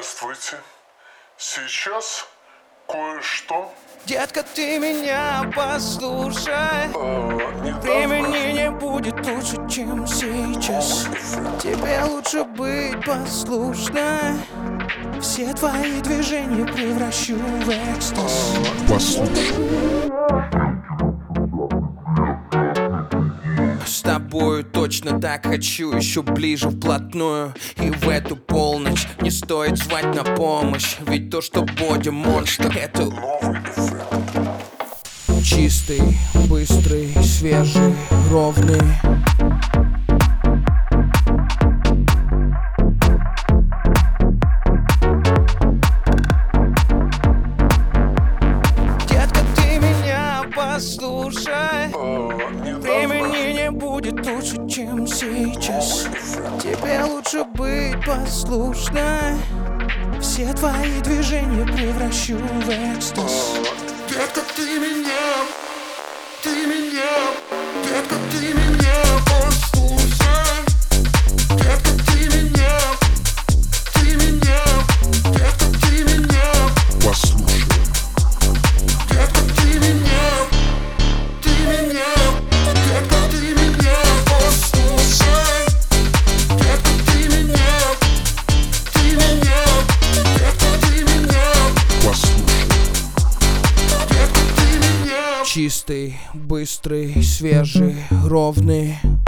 Здравствуйте. Сейчас кое-что. Детка, ты меня послушай. Времени не будет лучше, чем сейчас. Тебе лучше быть послушной. Все твои движения превращу в экстаз. Послушай. С тобою точно так хочу, еще ближе вплотную. И в эту полночь не стоит звать на помощь. Ведь то, что боди монстр, это Новый эффект. чистый, быстрый, свежий, ровный. Детка, ты меня послушай. Времени не будет лучше, чем сейчас. Тебе лучше быть послушной. Все твои движения превращу в экстаз. Детка, ты меня, детка, ты меня послушай. Детка, ты меня, детка, ты меня послушай. Детка, ты меня, детка, ты меня послушай. Детка, ты меня, детка, ты меня послушай. Чистый, быстрый, свежий, ровный.